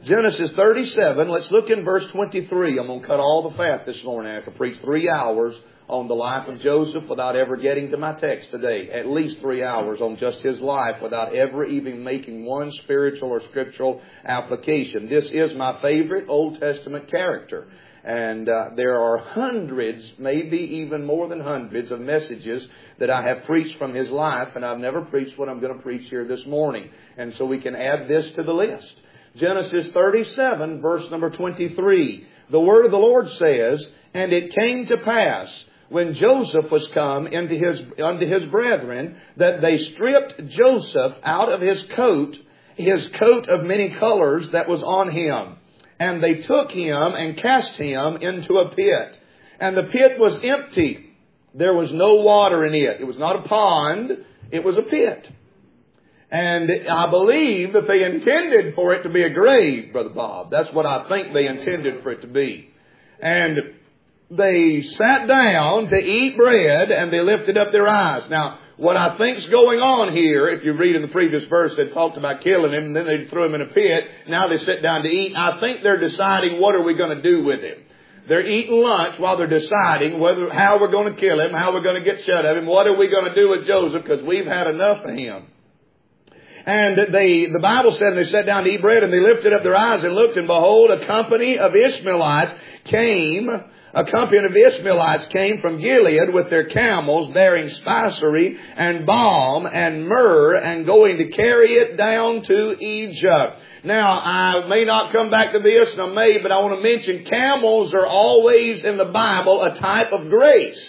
Genesis 37, let's look in verse 23. I'm going to cut all the fat this morning. I could preach 3 hours on the life of Joseph without ever getting to my text today. At least 3 hours on just his life without ever even making one spiritual or scriptural application. This is my favorite Old Testament character. And there are hundreds, maybe even more than hundreds of messages that I have preached from his life, and I've never preached what I'm going to preach here this morning. And so we can add this to the list. Genesis 37, verse number 23. The word of the Lord says, "And it came to pass, when Joseph was come unto his brethren, that they stripped Joseph out of his coat of many colors that was on him. And they took him and cast him into a pit. And the pit was empty. There was no water in it." It was not a pond. It was a pit. And I believe that they intended for it to be a grave, Brother Bob. That's what I think they intended for it to be. And they sat down to eat bread, and they lifted up their eyes. Now, what I think's going on here, if you read in the previous verse, they talked about killing him, and then they threw him in a pit. Now they sit down to eat. I think they're deciding what are we going to do with him. They're eating lunch while they're deciding how we're going to kill him, how we're going to get shut of him, what are we going to do with Joseph, because we've had enough of him. And the Bible said they sat down to eat bread, and they lifted up their eyes and looked, and behold, a company of Ishmaelites came from Gilead with their camels, bearing spicery and balm and myrrh, and going to carry it down to Egypt. Now, I may not come back to this, and I may, but I want to mention camels are always in the Bible a type of grace.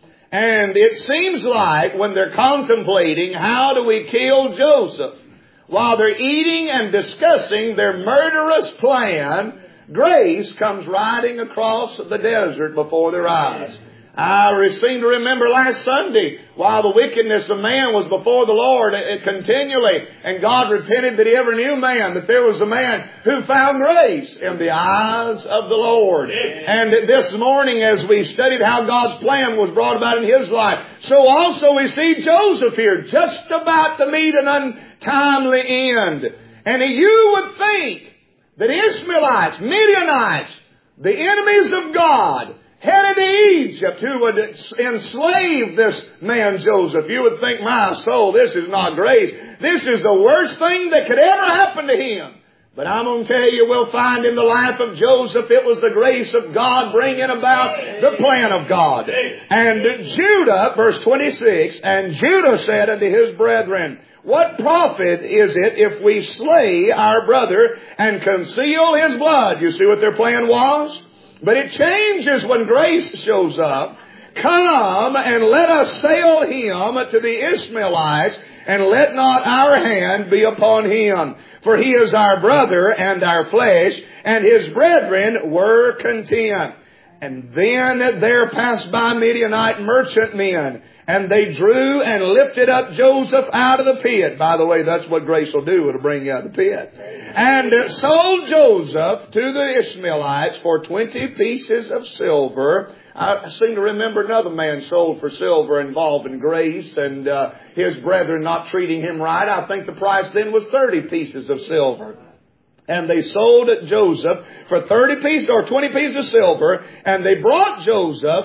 And it seems like when they're contemplating how do we kill Joseph, while they're eating and discussing their murderous plan, grace comes riding across the desert before their eyes. I seem to remember last Sunday, while the wickedness of man was before the Lord continually, and God repented that He ever knew man, that there was a man who found grace in the eyes of the Lord. And this morning, as we studied how God's plan was brought about in his life, so also we see Joseph here, just about to meet an untimely end. And you would think that Ishmaelites, Midianites, the enemies of God, headed to Egypt, who would enslave this man Joseph. You would think, my soul, this is not grace. This is the worst thing that could ever happen to him. But I'm going to tell you, we'll find in the life of Joseph, it was the grace of God bringing about the plan of God. And Judah, verse 26, "And Judah said unto his brethren, What profit is it if we slay our brother and conceal his blood?" You see what their plan was? But it changes when grace shows up. "Come and let us sell him to the Ishmaelites, and let not our hand be upon him. For he is our brother and our flesh." And his brethren were content. And then there passed by Midianite merchantmen, and they drew and lifted up Joseph out of the pit. By the way, that's what grace will do. It'll bring you out of the pit. And sold Joseph to the Ishmaelites for 20 pieces of silver. I seem to remember another man sold for silver involving grace and his brethren not treating him right. I think the price then was 30 pieces of silver. And they sold Joseph for 30 pieces or 20 pieces of silver, and they brought Joseph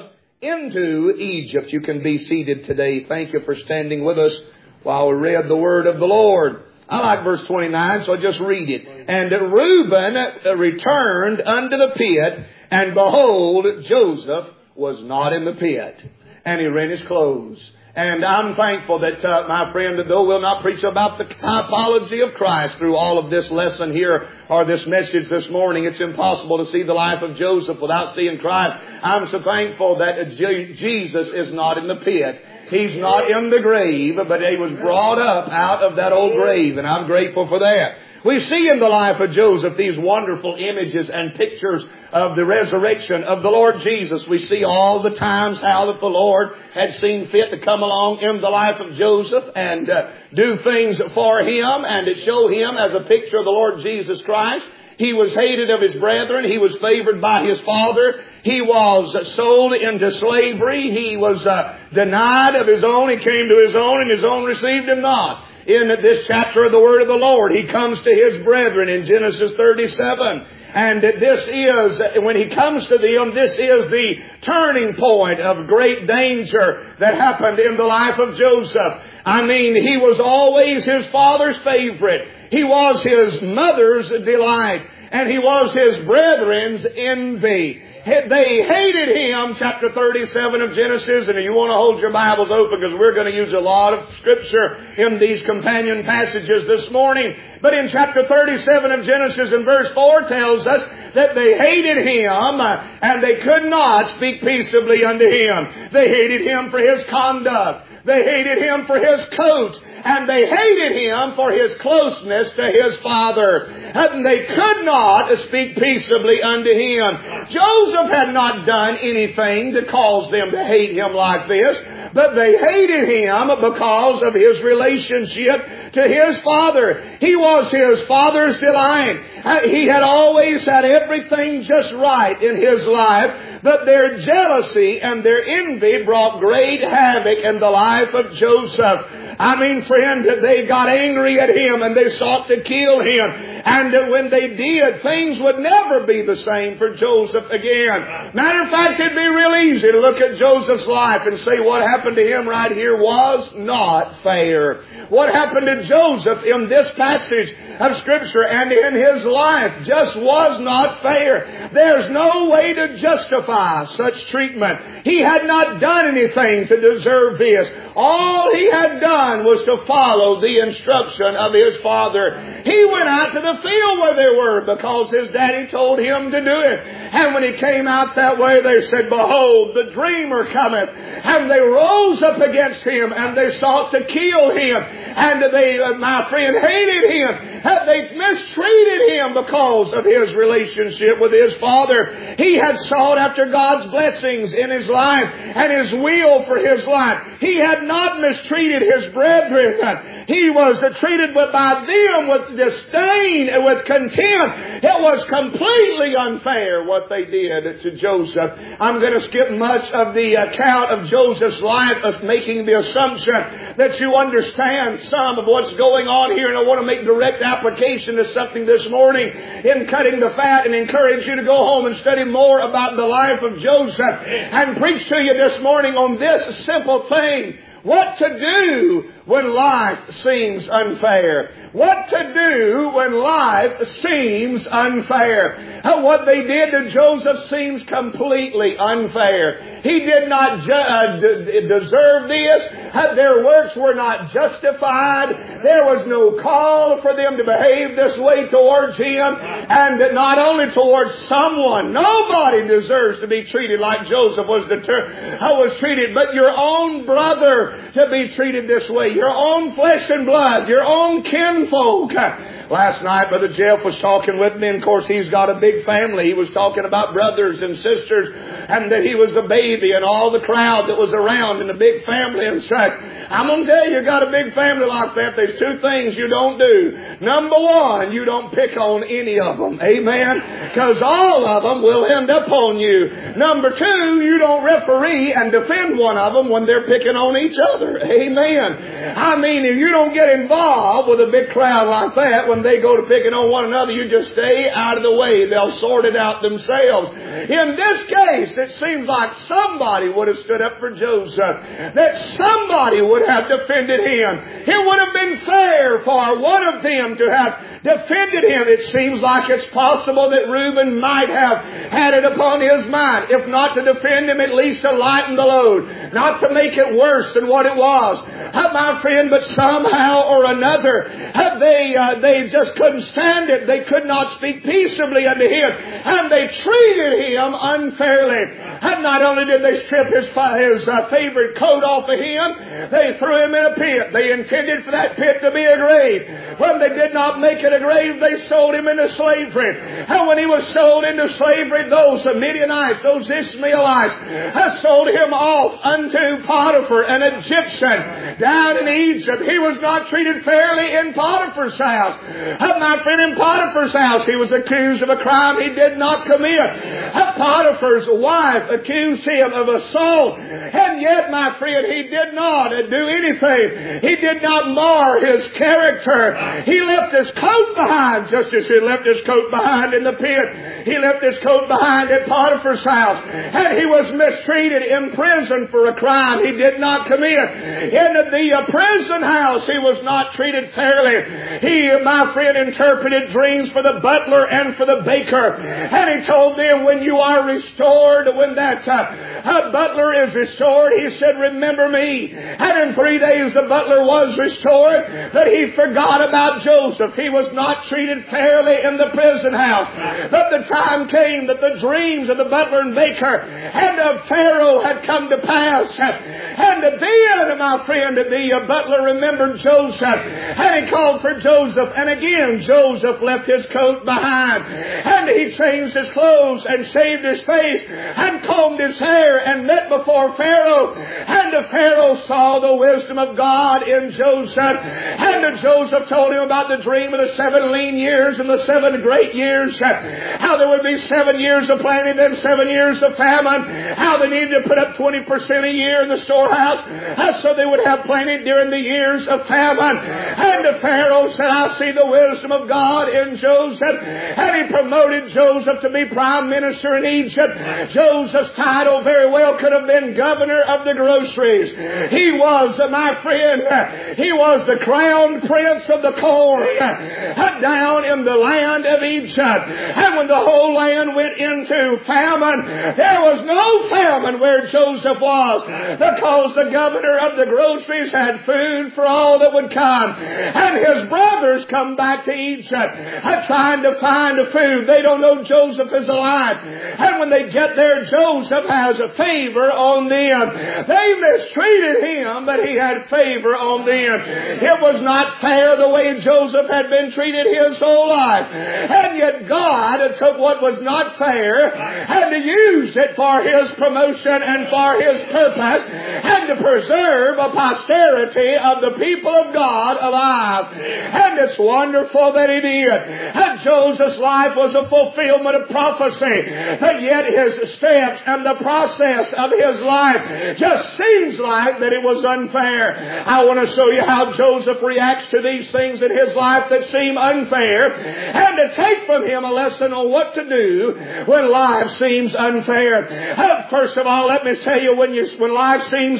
into Egypt. You can be seated today. Thank you for standing with us while we read the word of the Lord. I like verse 29, so I'll just read it. "And Reuben returned unto the pit, and behold, Joseph was not in the pit. And he rent his clothes." And I'm thankful that, my friend, that though we'll not preach about the typology of Christ through all of this lesson here or this message this morning, it's impossible to see the life of Joseph without seeing Christ. I'm so thankful that Jesus is not in the pit. He's not in the grave, but he was brought up out of that old grave, and I'm grateful for that. We see in the life of Joseph these wonderful images and pictures of the resurrection of the Lord Jesus. We see all the times how that the Lord had seen fit to come along in the life of Joseph and do things for him and to show him as a picture of the Lord Jesus Christ. He was hated of his brethren. He was favored by his father. He was sold into slavery. He was denied of his own. He came to his own, and his own received him not. in this chapter of the Word of the Lord. He comes to his brethren in Genesis 37. And this is, when he comes to them, this is the turning point of great danger that happened in the life of Joseph. I mean, he was always his father's favorite. He was his mother's delight. And he was his brethren's envy. They hated him, chapter 37 of Genesis, and you want to hold your Bibles open because we're going to use a lot of Scripture in these companion passages this morning. But in chapter 37 of Genesis and verse 4 tells us that they hated him and they could not speak peaceably unto him. They hated him for his conduct. They hated him for his coat. And they hated him for his closeness to his father. And they could not speak peaceably unto him. Joseph had not done anything to cause them to hate him like this, but they hated him because of his relationship to his father. He was his father's delight. He had always had everything just right in his life, but their jealousy and their envy brought great havoc in the life of Joseph. I mean, friend, they got angry at him and they sought to kill him. And when they did, things would never be the same for Joseph again. Matter of fact, it'd be real easy to look at Joseph's life and say what happened to him right here was not fair. What happened to Joseph in this passage of Scripture and in his life just was not fair. There's no way to justify such treatment. He had not done anything to deserve this. All he had done was to follow the instruction of his father. He went out to the field where they were because his daddy told him to do it. And when he came out that way, they said, "Behold, the dreamer cometh." And they rose up against him and they sought to kill him. And they, my friend, hated him. They mistreated him because of his relationship with his father. He had sought after God's blessings in his life and his will for his life. He had not mistreated his brethren. He was treated by them with disdain and with contempt. It was completely unfair what they did to Joseph. I'm going to skip much of the account of Joseph's life, of making the assumption that you understand some of what's going on here. And I want to make direct application to something this morning in cutting the fat and encourage you to go home and study more about the life of Joseph and preach to you this morning on this simple thing. What to do when life seems unfair. What to do when life seems unfair. What they did to Joseph seems completely unfair. He did not deserve this. Their works were not justified. There was no call for them to behave this way towards him. And not only towards someone. Nobody deserves to be treated like Joseph was treated, but your own brother to be treated this way. Your own flesh and blood. Your own kinfolk. Last night, Brother Jeff was talking with me, and of course he's got a big family. He was talking about brothers and sisters, and that he was the baby and all the crowd that was around in the big family and such. I'm going to tell you, you got a big family like that, there's two things you don't do. Number one, you don't pick on any of them. Amen? Because all of them will end up on you. Number two, you don't referee and defend one of them when they're picking on each other. Amen? I mean, if you don't get involved with a big crowd like that, when they go to picking on one another, you just stay out of the way. They'll sort it out themselves. In this case, it seems like somebody would have stood up for Joseph. That somebody would have defended him. It would have been fair for one of them to have defended him. It seems like it's possible that Reuben might have had it upon his mind. If not to defend him, at least to lighten the load. Not to make it worse than what it was. My friend, but somehow or another, they just couldn't stand it. They could not speak peaceably unto him. And they treated him unfairly. And not only did they strip his favorite coat off of him, they threw him in a pit. They intended for that pit to be a grave. When they did not make it a grave, they sold him into slavery. And when he was sold into slavery, those Midianites, those Ishmaelites, sold him off unto Potiphar, an Egyptian. down in Egypt. He was not treated fairly in Potiphar's house. My friend, in Potiphar's house, he was accused of a crime he did not commit. Potiphar's wife accused him of assault, and yet, my friend, he did not do anything. He did not mar his character. He left his coat behind, just as he left his coat behind in the pit. He left his coat behind at Potiphar's house, and he was mistreated in prison for a crime he did not commit. In the prison house, he was not treated fairly. He, my friend, interpreted dreams for the butler and for the baker, and he told them, when you are restored, when that butler is restored, he said, remember me. And in 3 days the butler was restored, but he forgot about Joseph. He was not treated fairly in the prison house. But the time came that the dreams of the butler and baker and of Pharaoh had come to pass. And then, my friend, the butler remembered Joseph, and he called for Joseph. And again, Joseph left his coat behind, and he changed his clothes and shaved his face and combed his hair and met before Pharaoh. And Pharaoh saw the wisdom of God in Joseph. And Joseph told him about the dream of the 7 lean years and the 7 great years. How there would be 7 years of plenty, then 7 years of famine. How they needed to put up 20% a year in the storehouse, so they would have plenty during the years of famine. And Pharaoh said, I see the wisdom of God in Joseph. And he promoted Joseph to be prime minister in Egypt. Joseph's title very well could have been governor of the groceries. He was, my friend, he was the crown prince of the corn down in the land of Egypt. And when the whole land went into famine, there was no famine where Joseph was, because the governor of the groceries had food for all that would come. And his brothers come back to Egypt trying to find food. They don't know Joseph is alive. And when they get there, Joseph has a favor on them. They mistreated him, but he had favor on them. It was not fair the way Joseph had been treated his whole life. And yet God took what was not fair and used it for his promotion and for his purpose, and to preserve a posterity of the people of God alive. And it's wonderful that he did. And Joseph's life was a fulfillment of prophecy, but yet his steps and the process of his life just seems like that it was unfair. I want to show you how Joseph reacts to these things in his life that seem unfair, and to take from him a lesson on what to do when life seems unfair. First of all, let me tell you, when life seems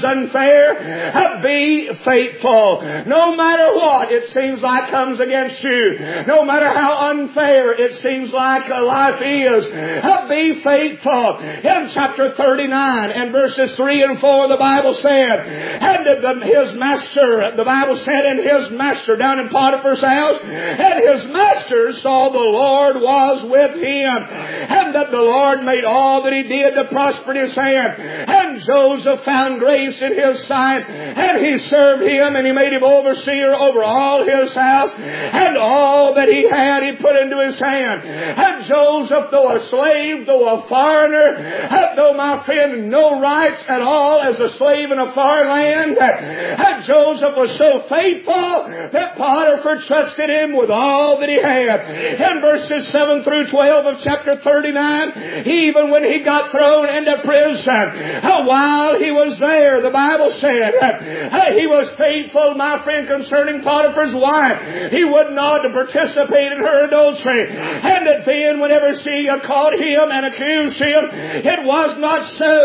unfair, be faithful. No matter what it seems like comes against you, no matter how unfair it seems like life is, be faithful. In chapter 39 and verses 3 and 4, the Bible said, and his master, the Bible said, and his master down in Potiphar's house, and his master saw the Lord was with him, and that the Lord made all that he did to prosper in his hand. And Joseph found grace in his sight, and he served him, and he made him overseer over all his house, and all that he had he put into his hand. And Joseph, though a slave, though a foreigner, though, my friend, no rights at all as a slave in a foreign land, and Joseph was so faithful that Potiphar trusted him with all that he had. In verses 7 through 12 of chapter 39, even when he got thrown into prison, while he was there, the Bible said, he was faithful, my friend, concerning Potiphar's wife. He would not participate in her adultery. And then whenever she caught him and accused him, it was not so.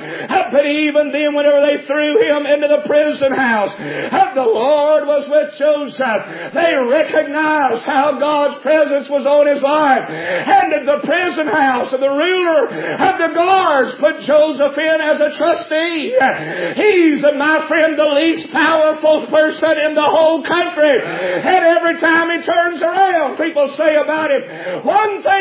But even then, whenever they threw him into the prison house, the Lord was with Joseph. They recognized how God's presence was on his life. And in the prison house, the ruler of the guards put Joseph in as a trustee. He's, my friend, the least powerful person in the whole country. And every time he turns around, people say about him, one thing about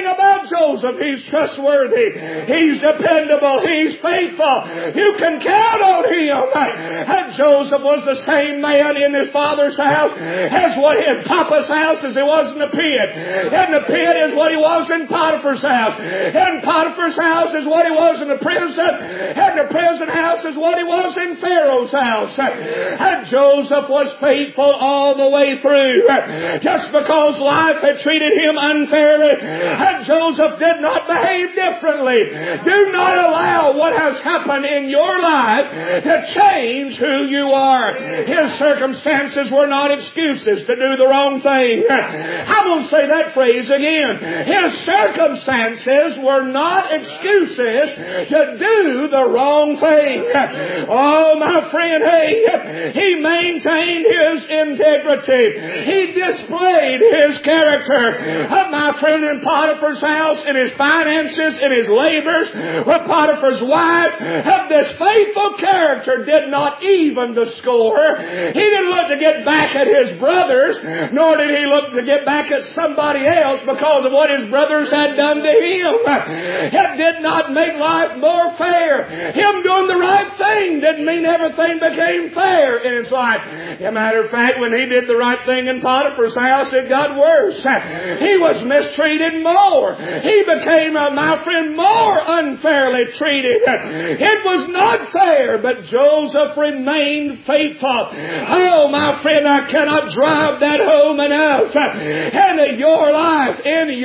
Joseph, he's trustworthy. He's dependable. He's faithful. You can count on him. And Joseph was the same man in his father's house as what in Papa's house as he was in the pit. In the pit is what he was in Potiphar's house. In Potiphar's house is what he was in the prison. And the prison house is what he was in Pharaoh's house. And Joseph was faithful all the way through. Just because life had treated him unfairly, and Joseph did not behave differently. Do not allow what has happened in your life to change who you are. His circumstances were not excuses to do the wrong thing. I'm going to say that phrase again. His circumstances were not excuses to do the wrong thing. Oh, my friend, hey, he maintained his integrity. He displayed his character. My friend, in Potiphar's house, in his finances, in his labors, with Potiphar's wife, this faithful character did not even the score. He didn't look to get back at his brothers, nor did he look to get back at somebody else because of what his brothers had done to him. It did not make life more fair. Him doing the right thing didn't mean everything became fair in his life. As a matter of fact, when he did the right thing in Potiphar's house, it got worse. He was mistreated more. He became, my friend, more unfairly treated. It was not fair, but Joseph remained faithful. Oh, my friend, I cannot drive that home enough. And in your life,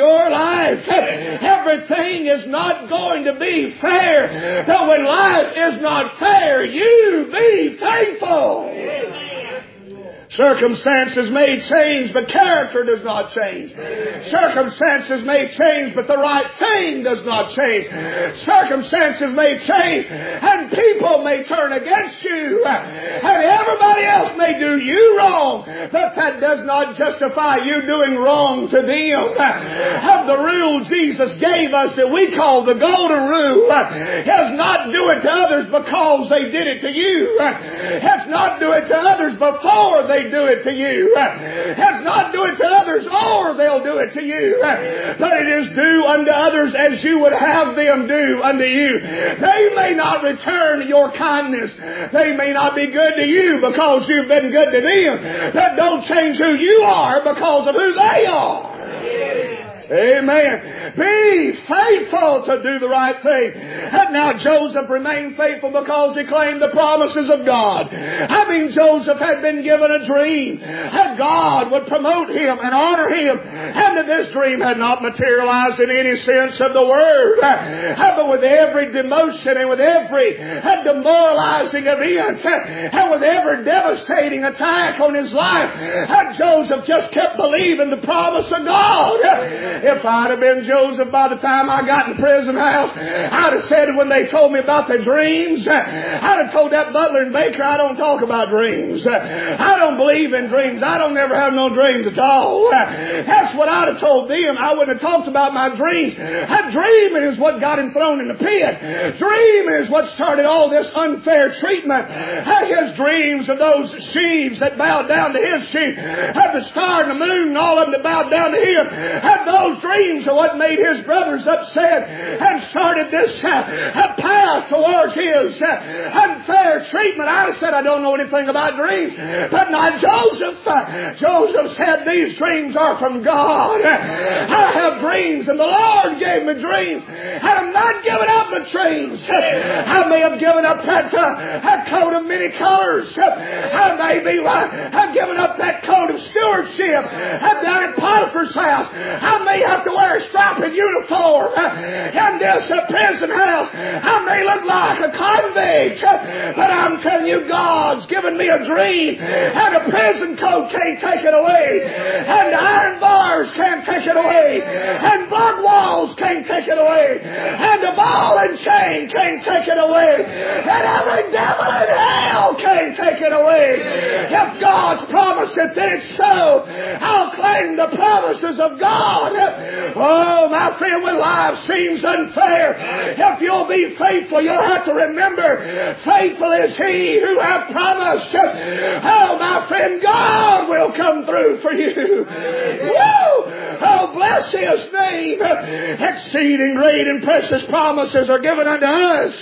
everything is not going to be fair. But when life is not fair, you be faithful. Circumstances may change, but character does not change. Circumstances may change, but the right thing does not change. Circumstances may change, and people may turn against you, and everybody else may do you wrong, but that does not justify you doing wrong to them. Of the rule Jesus gave us that we call the golden rule, is not do it to others because they did it to you. It's not do it to others before they do it to you. It's not do it to others or they'll do it to you. But it is do unto others as you would have them do unto you. They may not return your kindness. They may not be good to you because you've been good to them. That don't change who you are because of who they are. Amen. Be faithful to do the right thing. And now Joseph remained faithful because he claimed the promises of God. Joseph had been given a dream that God would promote him and honor him, and that this dream had not materialized in any sense of the word. But with every demotion and with every demoralizing event and with every devastating attack on his life, Joseph just kept believing the promise of God. If I'd have been Joseph by the time I got in prison house, I'd have said when they told me about the dreams, I'd have told that butler and baker, I don't talk about dreams. I don't believe in dreams. I don't ever have no dreams at all. That's what I'd have told them. I wouldn't have talked about my dreams. That dreaming is what got him thrown in the pit. Dreaming is what started all this unfair treatment. His dreams of those sheaves that bowed down to his sheep, had the star and the moon and all of them that bowed down to him, had those dreams are what made his brothers upset and started this path towards his unfair treatment. I said, I don't know anything about dreams. But not Joseph. Joseph said, these dreams are from God. I have dreams, and the Lord gave me dreams. And I'm not giving up the dreams. I may have given up that coat of many colors. I may be I've given up that coat of stewardship. I'm down at Potiphar's house. I may have to wear a striped uniform in this prison house. I may look like a convict, but I'm telling you, God's given me a dream, and a prison coat can't take it away, and the iron bars can't take it away, and block walls can't take it away, and the ball and chain can't take it away, and every devil in hell can't take it away. If God's promised it, then it's so. I'll claim the promises of God. Oh, my friend, when life seems unfair, if you'll be faithful, you'll have to remember, faithful is He who hath promised. Oh, my friend, God will come through for you. Woo! Oh, bless His name. Exceeding great and precious promises are given unto us.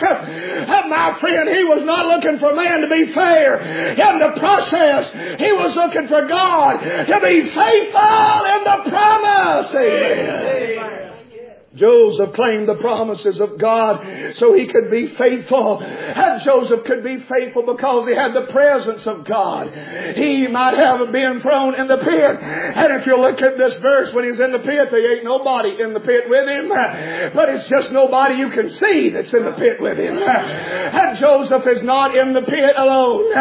My friend, He was not looking for man to be fair in the process. He was looking for God to be faithful in the promise. Amen. Joseph claimed the promises of God so he could be faithful. And Joseph could be faithful because he had the presence of God. He might have been thrown in the pit. And if you look at this verse, when he's in the pit, there ain't nobody in the pit with him. But it's just nobody you can see that's in the pit with him. And Joseph is not in the pit alone.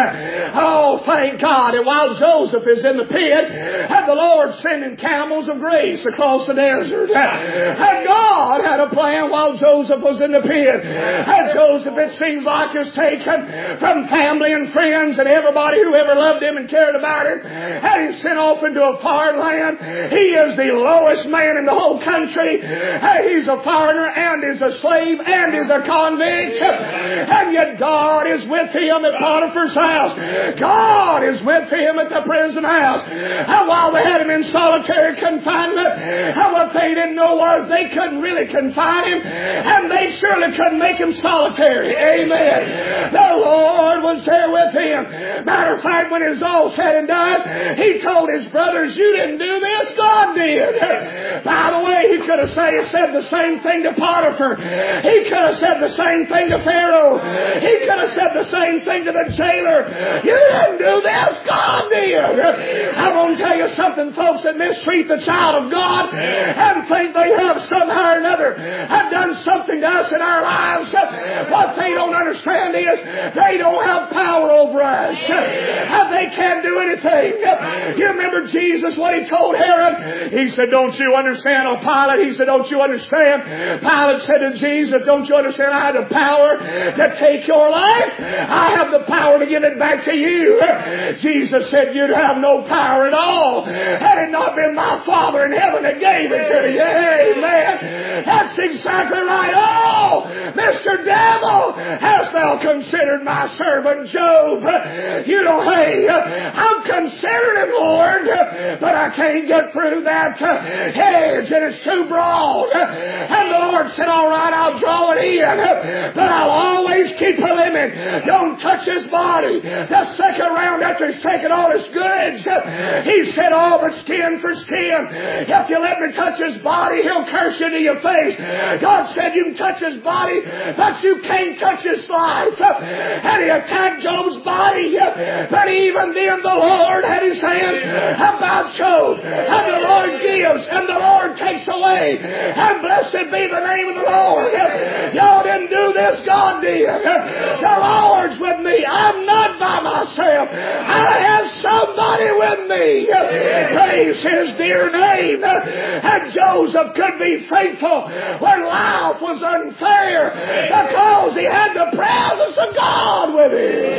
Oh, thank God. And while Joseph is in the pit, and the Lord sending camels of grace across the desert. And God had a plan while Joseph was in the pit. And Joseph, it seems like, is taken from family and friends and everybody who ever loved him and cared about him. And he's sent off into a foreign land. He is the lowest man in the whole country. He's a foreigner and is a slave and is a convict. And yet God is with him at Potiphar's house. God is with him at the prison house. And while they had him in solitary confinement, and what they didn't know was they couldn't really confine him, and they surely couldn't make him solitary. Amen. The Lord was there with him. Matter of fact, when it was all said and done, he told his brothers, you didn't do this, God did. By the way, he could have said the same thing to Potiphar. He could have said the same thing to Pharaoh. He could have said the same thing to the jailer. You didn't do this, God did. I'm going to tell you something, folks, that mistreat the child of God and think they have somehow or another have done something to us in our lives. What they don't understand is they don't have power over us. They can't do anything. You remember Jesus, what He told Herod? He said, don't you understand? Oh, Pilate, He said, don't you understand? Pilate said to Jesus, don't you understand? I have the power to take your life. I have the power to give it back to you. Jesus said, you'd have no power at all had it not been my Father in heaven that gave it to you. Amen. That's exactly right. Oh, Mr. Devil, hast thou considered my servant Job? You know, hey, I've considered him, Lord, but I can't get through that hedge, and it's too broad. And the Lord said, all right, I'll draw it in, but I'll always keep a limit. Don't touch his body. The second round after he's taken all his goods, he said, all but skin for skin. If you let me touch his body, he'll curse you to your face. God said you can touch his body, but you can't touch his life. And he attacked Job's body, but even then the Lord had his hands about Job. And the Lord gives, and the Lord takes away. And blessed be the name of the Lord. Y'all didn't do this, God did. The Lord's with me. I'm not by myself. I have somebody with me. Praise His dear name. And Joseph could be faithful when life was unfair because he had the presence of God with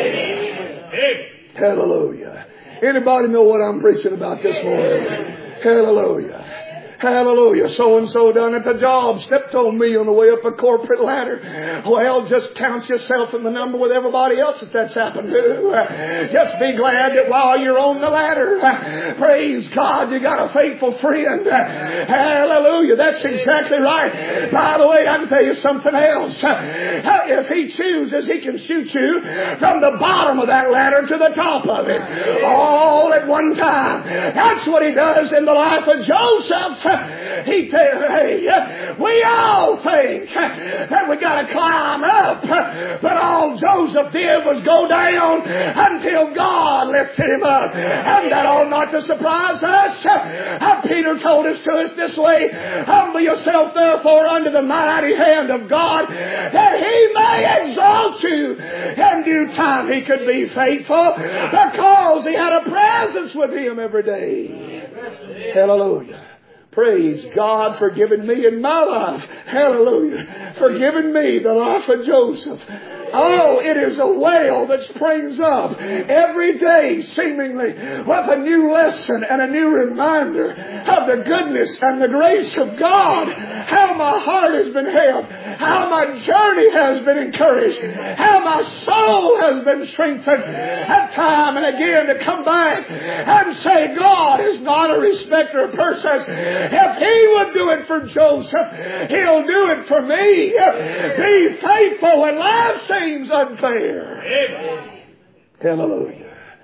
him. Hallelujah. Anybody know what I'm preaching about this morning? Hallelujah. Hallelujah. So-and-so done at the job stepped on me on the way up a corporate ladder. Well, just count yourself in the number with everybody else that that's happened to. Just be glad that while you're on the ladder, praise God, you got a faithful friend. Hallelujah. That's exactly right. By the way, I can tell you something else. If He chooses, He can shoot you from the bottom of that ladder to the top of it. All at one time. That's what He does in the life of Joseph. He said, hey, we all think that we got to climb up, but all Joseph did was go down until God lifted him up. And that ought not to surprise us. Peter told us this way, humble yourself therefore under the mighty hand of God, that He may exalt you. In due time He could be faithful because He had a presence with Him every day. Hallelujah. Praise God for giving me in my life. Hallelujah. For giving me the life of Joseph. Oh, it is a well that springs up every day, seemingly, with a new lesson and a new reminder of the goodness and the grace of God. How my heart has been helped. How my journey has been encouraged. How my soul has been strengthened. And time and again to come back and say, God is not a respecter of persons. If He would do it for Joseph, He'll do it for me. Be faithful when life seems unfair. Amen. Hallelujah.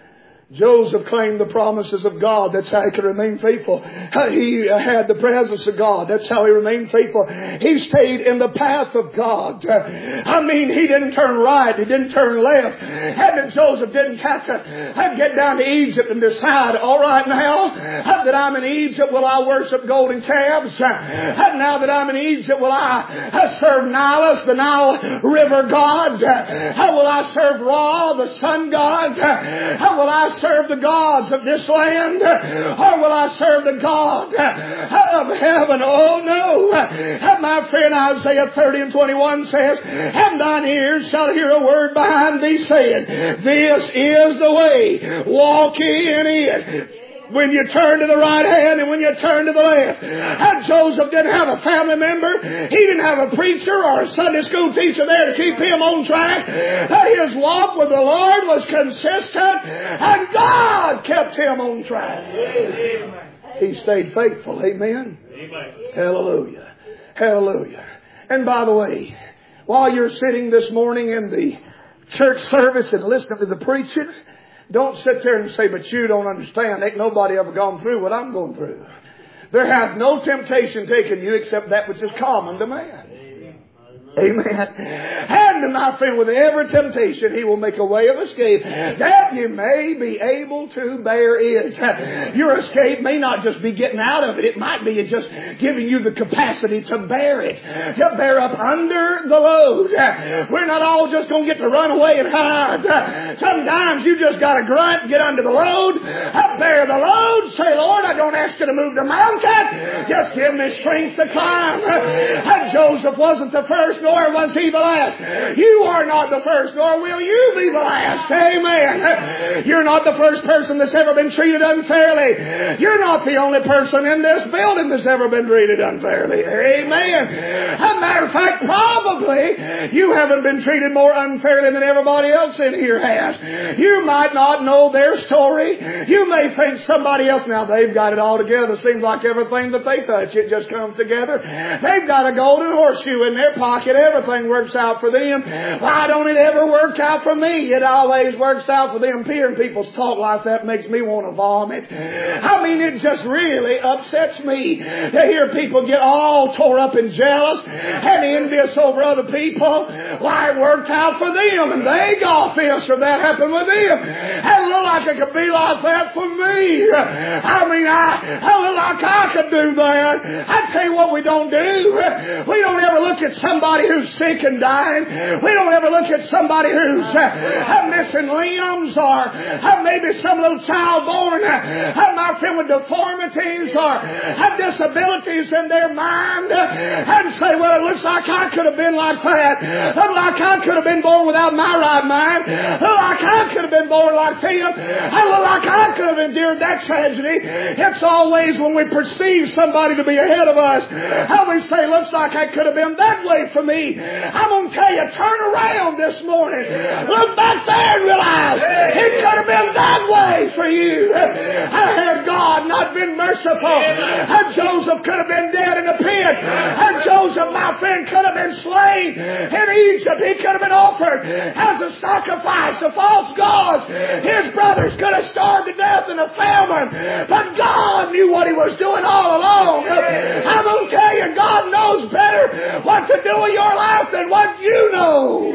Joseph claimed the promises of God. That's how he could remain faithful. He had the presence of God. That's how he remained faithful. He stayed in the path of God. He didn't turn right. He didn't turn left. And Joseph didn't have to get down to Egypt and decide, all right, now that I'm in Egypt, will I worship golden calves? And now that I'm in Egypt, will I serve Nilus, the Nile River God? How will I serve Ra, the sun god? How will I serve the gods of this land? Or will I serve the God of heaven? Oh no. My friend, Isaiah 30:21 says, and thine ears shall hear a word behind thee saying, this is the way, walk in it. When you turn to the right hand and when you turn to the left. And Joseph didn't have a family member. He didn't have a preacher or a Sunday school teacher there to keep him on track. That his walk with the Lord was consistent and God kept him on track. He stayed faithful. Amen. Hallelujah. Hallelujah. And by the way, while you're sitting this morning in the church service and listening to the preaching, don't sit there and say, but you don't understand. Ain't nobody ever gone through what I'm going through. There hath no temptation taken you except that which is common to man. Amen. And my friend, with every temptation, He will make a way of escape that you may be able to bear it. Your escape may not just be getting out of it. It might be just giving you the capacity to bear it. To bear up under the load. We're not all just going to get to run away and hide. Sometimes you just got to grunt, get under the load, bear the load, say, Lord, I don't ask you to move the mountain. Just give me strength to climb. And Joseph wasn't the first, nor was he the last. You are not the first, nor will you be the last. Amen. You're not the first person that's ever been treated unfairly. You're not the only person in this building that's ever been treated unfairly. Amen. As a matter of fact, probably you haven't been treated more unfairly than everybody else in here has. You might not know their story. You may think somebody else, now they've got it all together. Seems like everything that they touch, it just comes together. They've got a golden horseshoe in their pocket. Everything works out for them. Why don't it ever work out for me? It always works out for them. Hearing people's talk like that makes me want to vomit. It just really upsets me to hear people get all tore up and jealous and envious over other people. Why, it worked out for them and they got this or that happened with them. And it looked like it could be like that for me. I look like I could do that. I tell you what we don't do. We don't ever look at somebody who's sick and dying. We don't ever look at somebody who's missing limbs or maybe some little child born my friend with deformities or have disabilities in their mind and say, well, it looks like I could have been like that. Look like I could have been born without my right mind. Look like I could have been born like them. I look like I could have endured that tragedy. It's always when we perceive somebody to be ahead of us, how we say, looks like I could have been that way for me. I'm going to tell you, turn around this morning. Look back there and realize it could have been that way for you. Had God not been merciful, and Joseph could have been dead in a pit, and Joseph, my friend, could have been slain in Egypt. He could have been offered as a sacrifice to false gods. His brothers could have starved to death in a famine, but God knew what He was doing all along. I'm going to tell you, God knows better what to do with your life than what you know.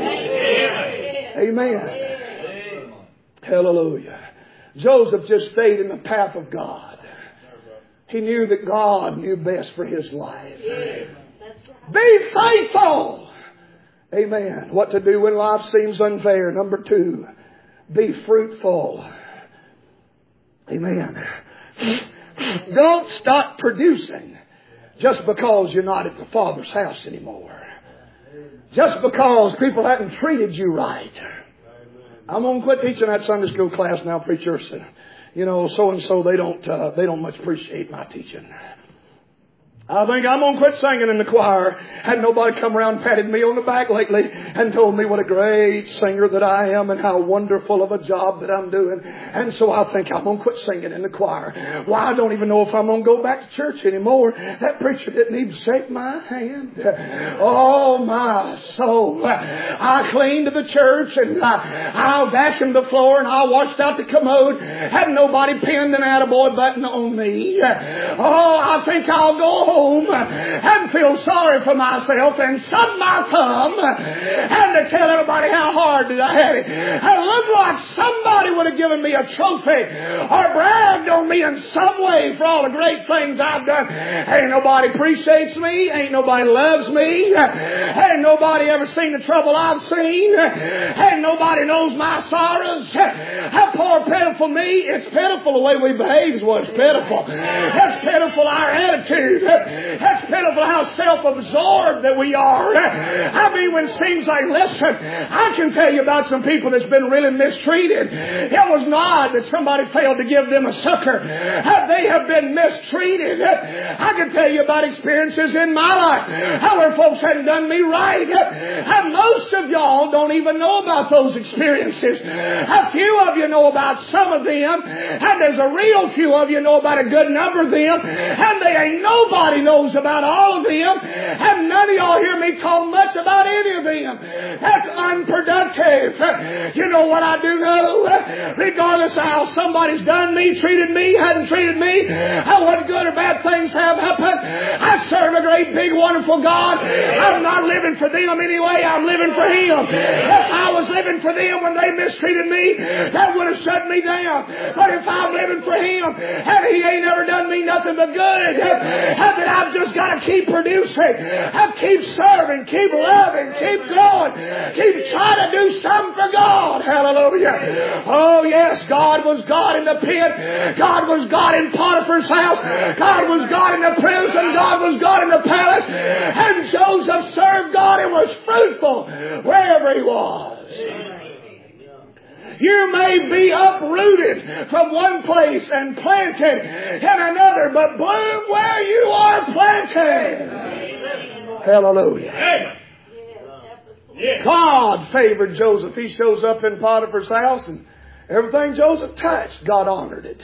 Amen. Hallelujah. Joseph just stayed in the path of God. He knew that God knew best for his life. Be faithful. Amen. What to do when life seems unfair. Number 2, be fruitful. Amen. Don't stop producing just because you're not at the Father's house anymore. Just because people hadn't treated you right. I'm going to quit teaching that Sunday school class now, preacher. You know, so-and-so, they don't much appreciate my teaching. I think I'm going to quit singing in the choir. Had nobody come around and patted me on the back lately and told me what a great singer that I am and how wonderful of a job that I'm doing. And so I think I'm going to quit singing in the choir. Well, I don't even know if I'm going to go back to church anymore. That preacher didn't even shake my hand. Oh, my soul. I cleaned the church and I vacuumed the floor and I washed out the commode. Had nobody pinned an attaboy button on me. Oh, I think I'll go home and feel sorry for myself and suck my thumb and to tell everybody how hard that I had it. It looked like somebody would have given me a trophy or bragged on me in some way for all the great things I've done. Ain't nobody appreciates me. Ain't nobody loves me. Ain't nobody ever seen the trouble I've seen. Ain't nobody knows my sorrows. How poor pitiful me. It's pitiful the way we behave is what's pitiful. It's pitiful our attitude. That's pitiful how self-absorbed that we are. I mean, when it seems like, listen, I can tell you about some people that's been really mistreated. It was not that somebody failed to give them a succor. They have been mistreated. I can tell you about experiences in my life how where folks hadn't done me right. And most of y'all don't even know about those experiences. A few of you know about some of them, and there's a real few of you know about a good number of them, and they ain't nobody knows about all of them, and none of y'all hear me talk much about any of them. That's unproductive. You know what I do know? Regardless of how somebody's done me, treated me, hadn't treated me, how what good or bad things have happened, I serve a great, big, wonderful God. I'm not living for them anyway. I'm living for Him. If I was living for them when they mistreated me, that would have shut me down. But if I'm living for Him, and He ain't ever done me nothing but good, then I've just got to keep producing. I keep serving, keep loving, keep growing, keep trying to do something for God. Hallelujah. Oh yes, God was God in the pit. God was God in Potiphar's house. God was God in the prison. God was God in the palace. And Joseph served God and was fruitful wherever he was. You may be uprooted from one place and planted in another, but bloom where you are planted. Hallelujah. God favored Joseph. He shows up in Potiphar's house, and everything Joseph touched, God honored it.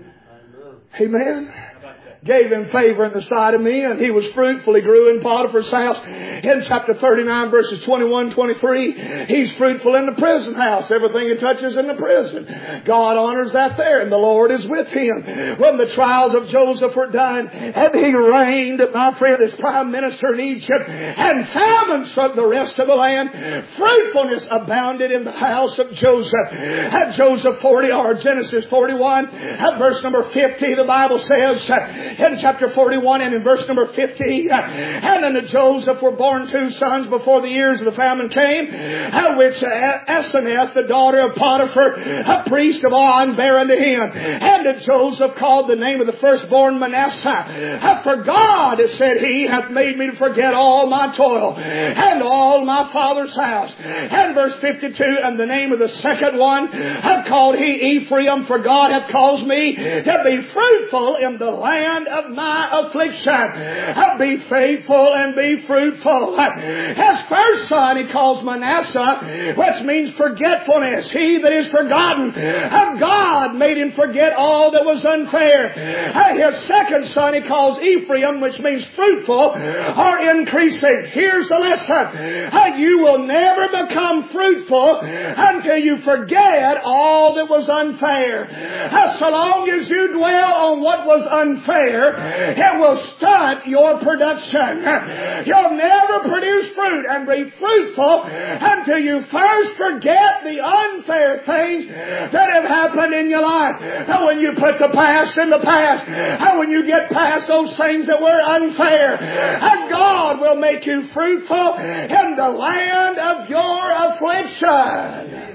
Amen. Gave him favor in the sight of me, and he was fruitful. He grew in Potiphar's house. In chapter 39, verses 21, 23, he's fruitful in the prison house. Everything he touches in the prison, God honors that there, and the Lord is with him. When the trials of Joseph were done, and he reigned, my friend, as prime minister in Egypt, and famine struck the rest of the land, fruitfulness abounded in the house of Joseph. At Joseph 40, or Genesis 41, at verse number 50, the Bible says, in chapter 41 and in verse number 50, and unto Joseph were born two sons before the years of the famine came, which Asenath, the daughter of Potiphar, a priest of On, bare unto him. And to Joseph called the name of the firstborn Manasseh. For God, said he, hath made me to forget all my toil and all my father's house. And verse 52, and the name of the second one called he Ephraim, for God hath caused me to be fruitful in the land of my affliction. Be faithful and be fruitful. His first son he calls Manasseh, which means forgetfulness. He that is forgotten. God made him forget all that was unfair. His second son he calls Ephraim, which means fruitful or increasing. Here's the lesson. You will never become fruitful until you forget all that was unfair. So long as you dwell on what was unfair, it will stunt your production. You'll never produce fruit and be fruitful until you first forget the unfair things that have happened in your life. And when you put the past in the past, and when you get past those things that were unfair, and God will make you fruitful in the land of your affliction.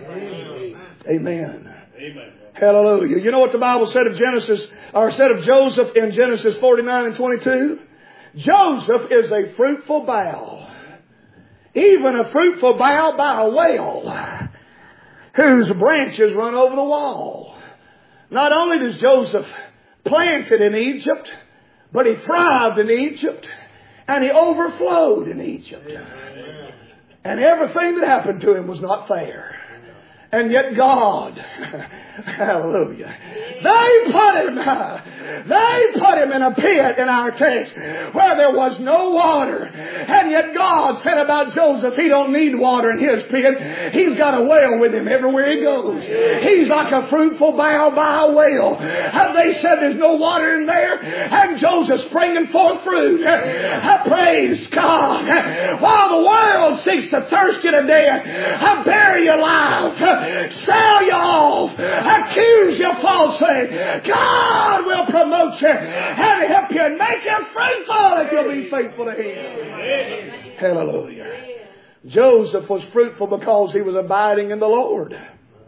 Amen. Amen. Hallelujah. You know what the Bible said of said of Joseph in Genesis 49 and 22? Joseph is a fruitful bough even a fruitful bough by a well, whose branches run over the wall. Not only does Joseph plant it in Egypt, but he thrived in Egypt, and he overflowed in Egypt. And everything that happened to him was not fair. And yet God, hallelujah, they put him in a pit in our text where there was no water. And yet God said about Joseph, he don't need water in his pit. He's got a well with him everywhere he goes. He's like a fruitful bough by a well. And they said there's no water in there, and Joseph's bringing forth fruit. Praise God. While the world seeks to thirst you to death, bury you alive, sell you off, accuse you falsely, God will promote you and help you and make you fruitful if you'll be faithful to Him. Hallelujah. Joseph was fruitful because he was abiding in the Lord.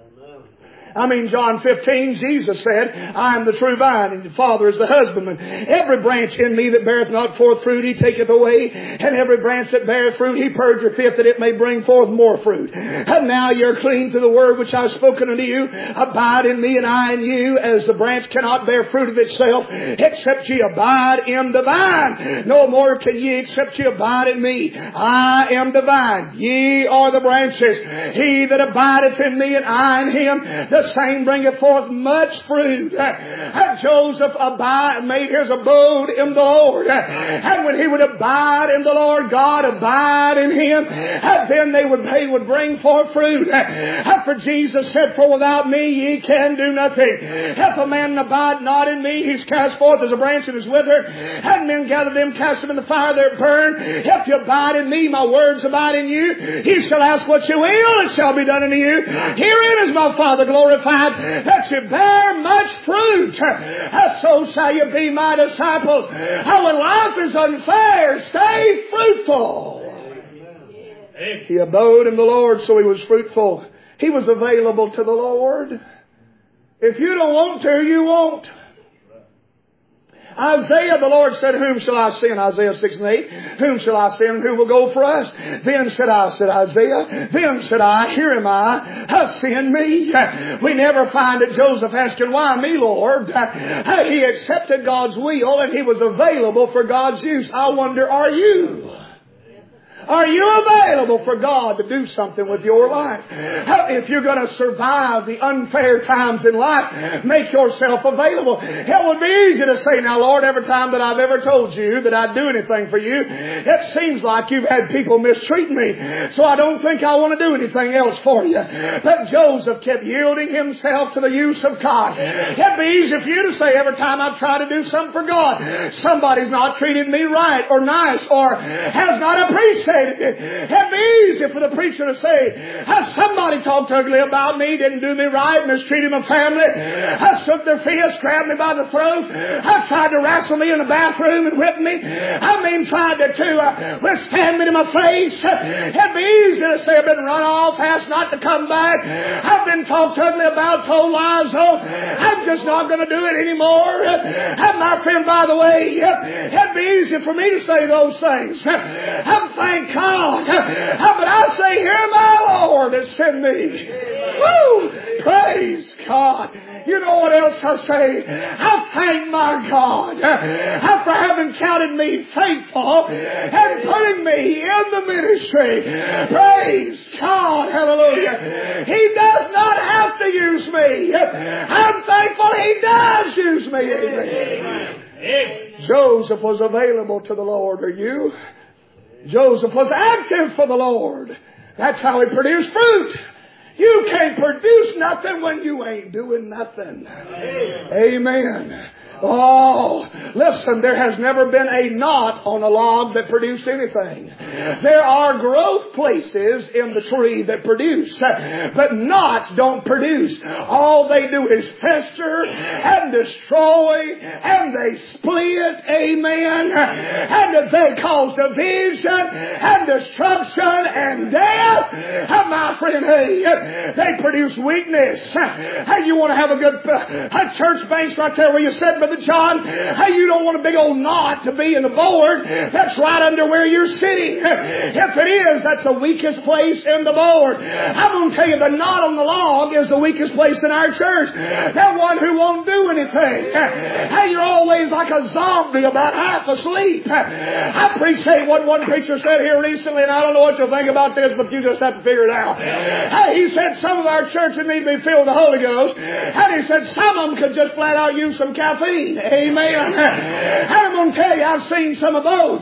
John 15, Jesus said, I am the true vine, and the Father is the husbandman. Every branch in me that beareth not forth fruit, He taketh away. And every branch that beareth fruit, He purgeth, that it may bring forth more fruit. And now you're clean through the word which I have spoken unto you. Abide in me, and I in you, as the branch cannot bear fruit of itself, except ye abide in the vine. No more can ye, except ye abide in me. I am the vine, ye are the branches. He that abideth in me, and I in him, the same bringeth forth much fruit. And Joseph made his abode in the Lord. And when he would abide in the Lord, God abide in him. And then they would bring forth fruit. And for Jesus said, for without me ye can do nothing. If a man abide not in me, he's cast forth as a branch and is withered. And men gather them, cast them in the fire, they're burned. If you abide in me, my words abide in you. You shall ask what you will, it shall be done unto you. Herein is my Father glorified, that you bear much fruit. So shall you be my disciples. When life is unfair, stay fruitful. He abode in the Lord, so he was fruitful. He was available to the Lord. If you don't want to, you won't. Isaiah, the Lord said, whom shall I send? Isaiah 6 and 8. Whom shall I send? Who will go for us? Then said Isaiah, then said I, here am I, send me. We never find that Joseph asking, why me, Lord? He accepted God's will and he was available for God's use. I wonder, are you? Are you available for God to do something with your life? If you're going to survive the unfair times in life, make yourself available. It would be easy to say, now Lord, every time that I've ever told you that I'd do anything for you, it seems like you've had people mistreat me, so I don't think I want to do anything else for you. But Joseph kept yielding himself to the use of God. It'd be easy for you to say, every time I've tried to do something for God, somebody's not treated me right or nice or has not appreciated it. It'd be easy for the preacher to say, has somebody talked ugly about me, didn't do me right, mistreated my family, has took their fist, grabbed me by the throat, has tried to wrestle me in the bathroom and whip me, tried to withstand me to my face. It'd be easy to say, I've been run off, asked not to come back, I've been talked ugly about, told lies on, I'm just not going to do it anymore. And my friend, by the way, it'd be easy for me to say those things. Thank God. But I say, here my Lord has sent me. Woo! Praise God. You know what else I say? I thank my God for having counted me faithful and putting me in the ministry. Praise God. Hallelujah. He does not have to use me. I'm thankful He does use me. Amen. Joseph was available to the Lord. Are you? Joseph was active for the Lord. That's how he produced fruit. You can't produce nothing when you ain't doing nothing. Amen. Oh, listen, there has never been a knot on a log that produced anything. There are growth places in the tree that produce, but knots don't produce. All they do is fester and destroy, and they split, amen, and they cause division and destruction and death. And my friend, they produce weakness. Hey, you want to have a good church bench right there where you sit Brother John, how you don't want a big old knot to be in the board that's right under where you're sitting. If it is, that's the weakest place in the board. I'm going to tell you, the knot on the log is the weakest place in our church. That one who won't do anything. How you're always like a zombie about half asleep. I appreciate what one preacher said here recently, and I don't know what you'll think about this, but you just have to figure it out. He said some of our churches need to be filled with the Holy Ghost, and he said some of them could just flat out use some caffeine. Amen. I'm going to tell you, I've seen some of both.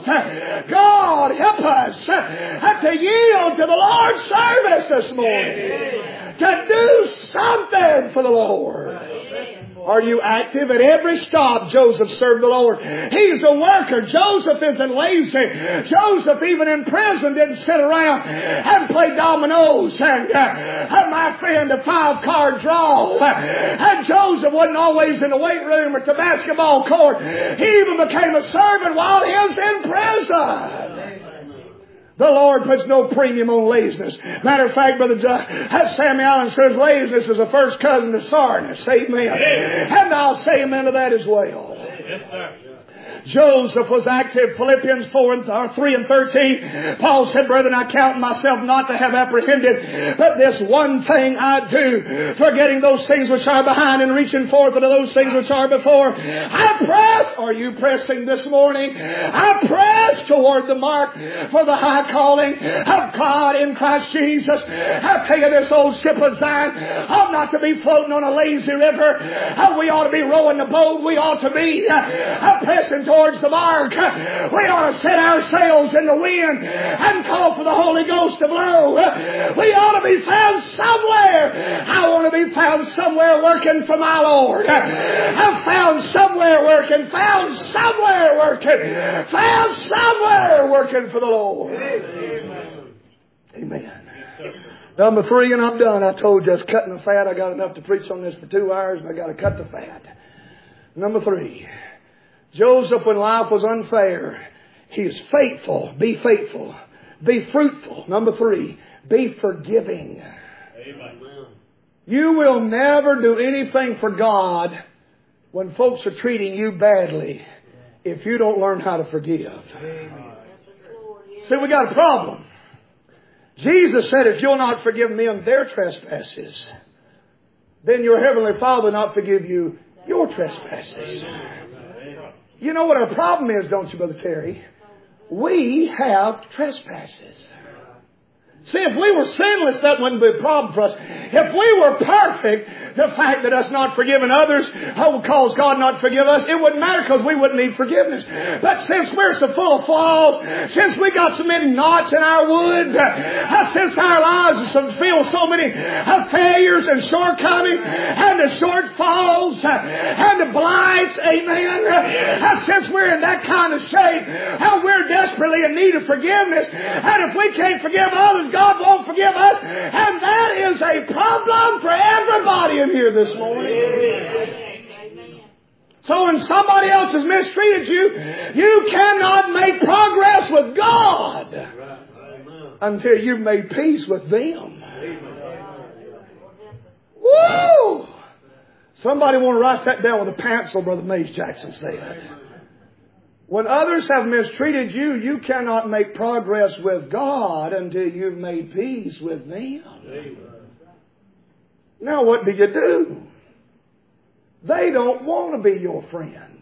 God help us to yield to the Lord's service this morning. To do something for the Lord. Are you active? At every stop, Joseph served the Lord. He's a worker. Joseph isn't lazy. Joseph, even in prison, didn't sit around and play dominoes and my friend, a 5-card draw. And Joseph wasn't always in the weight room or at the basketball court. He even became a servant while he was in prison. The Lord puts no premium on laziness. Matter of fact, Brother Sammy Allen says laziness is a first cousin to sourness. Amen. And I'll say amen to that as well. Yes, sir. Joseph was active. Philippians 3 and 13. Paul said, brethren, I count myself not to have apprehended, but this one thing I do, forgetting those things which are behind and reaching forth unto those things which are before. I press. Are you pressing this morning? I press toward the mark for the high calling of God in Christ Jesus. I tell you, this old ship of Zion ought not to be floating on a lazy river. We ought to be rowing the boat. We ought to be pressing towards the mark. We ought to set our sails in the wind and call for the Holy Ghost to blow. We ought to be found somewhere. I want to be found somewhere working for my Lord. I'm found somewhere working. Found somewhere working. Found somewhere working for the Lord. Amen. Number 3, and I'm done. I told you I was cutting the fat. I got enough to preach on this for 2 hours, and I got to cut the fat. Number 3. Joseph, when life was unfair, he was faithful. Be faithful. Be fruitful. Number 3, be forgiving. Amen. You will never do anything for God when folks are treating you badly if you don't learn how to forgive. See, we got a problem. Jesus said, if you'll not forgive men their trespasses, then your heavenly Father will not forgive you your trespasses. You know what our problem is, don't you, Brother Terry? We have trespasses. See, if we were sinless, that wouldn't be a problem for us. If we were perfect, the fact that us not forgiving others would cause God not to forgive us, it wouldn't matter because we wouldn't need forgiveness. But since we're so full of flaws, since we got so many knots in our wood, since our lives feel so many failures and shortcomings and the shortfalls and the blights, amen, since we're in that kind of shape, we're desperately in need of forgiveness. And if we can't forgive others, God won't forgive us. And that is a problem for everybody in here this morning. So when somebody else has mistreated you, you cannot make progress with God until you've made peace with them. Woo! Somebody want to write that down with a pencil, Brother Mays Jackson said. When others have mistreated you, you cannot make progress with God until you've made peace with them. Now what do you do? They don't want to be your friend.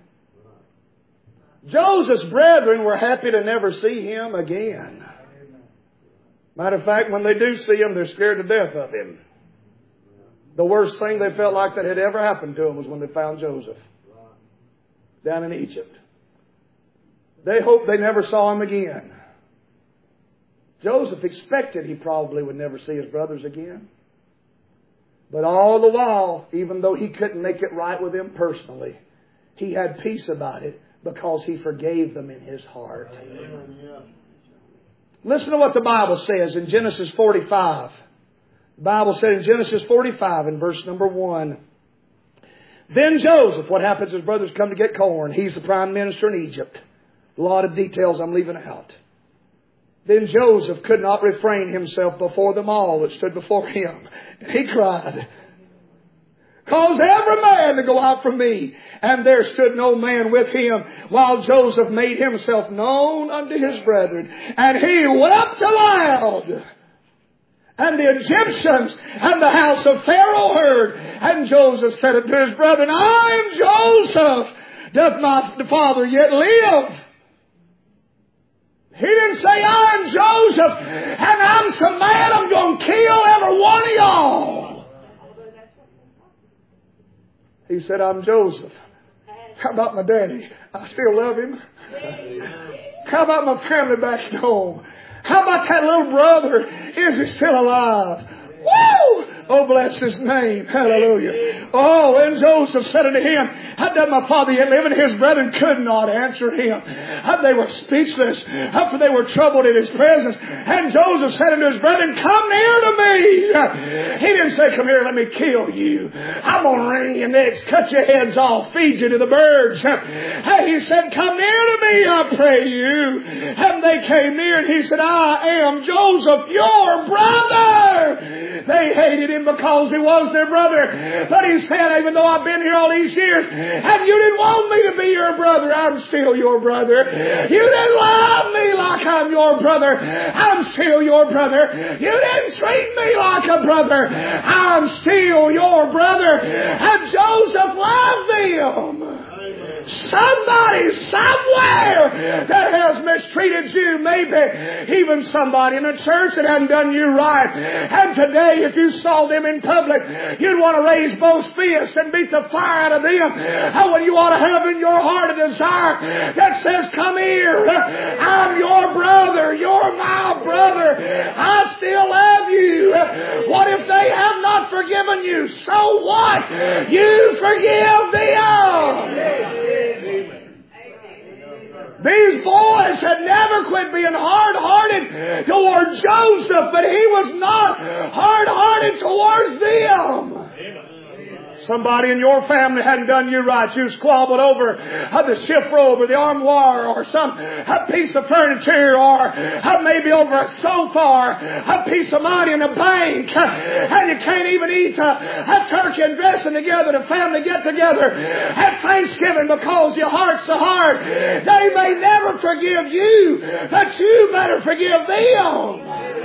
Joseph's brethren were happy to never see him again. Matter of fact, when they do see him, they're scared to death of him. The worst thing they felt like that had ever happened to them was when they found Joseph down in Egypt. They hoped they never saw him again. Joseph expected he probably would never see his brothers again. But all the while, even though he couldn't make it right with them personally, he had peace about it because he forgave them in his heart. Listen to what the Bible says in Genesis 45. The Bible said in Genesis 45 in verse number 1. Then Joseph, what happens? His brothers come to get corn. He's the prime minister in Egypt. A lot of details I'm leaving out. Then Joseph could not refrain himself before them all that stood before him. He cried, Cause every man to go out from me. And there stood no man with him, while Joseph made himself known unto his brethren. And he wept aloud. And the Egyptians and the house of Pharaoh heard. And Joseph said unto his brethren, I am Joseph. Doth my father yet live? He didn't say, I'm Joseph, and I'm so mad I'm going to kill every one of y'all. He said, I'm Joseph. How about my daddy? I still love him. How about my family back home? How about that little brother? Is he still alive? Woo! Oh, bless his name. Hallelujah. Oh, and Joseph said unto him, how doth my father yet live? And his brethren could not answer him. How they were speechless. How they were troubled in his presence. And Joseph said unto his brethren, come near to me. He didn't say, come here, let me kill you. I'm going to wring your necks, cut your heads off, feed you to the birds. Hey, he said, come near to me, I pray you. And they came near, and he said, I am Joseph, your brother. They hated him because he was their brother. But he said, even though I've been here all these years, and you didn't want me to be your brother, I'm still your brother. You didn't love me like I'm your brother, I'm still your brother. You didn't treat me like a brother, I'm still your brother. And Joseph loved them. Somebody somewhere that has mistreated you, maybe even somebody in a church that hadn't done you right. And today, if you saw them in public, you'd want to raise both fists and beat the fire out of them. How would you ought to have in your heart a desire that says, come here, I'm your brother, you're my brother, I still love you. What if they have not forgiven you? So what? You forgive them. These boys had never quit being hard-hearted toward Joseph, but he was not hard-hearted towards them. Somebody in your family hadn't done you right. You squabbled over the shift robe or the armoire or some piece of furniture or maybe over a sofa or a piece of money in a bank. And you can't even eat a turkey and dressing together, the family get together at Thanksgiving because your heart's so hard. They may never forgive you, but you better forgive them.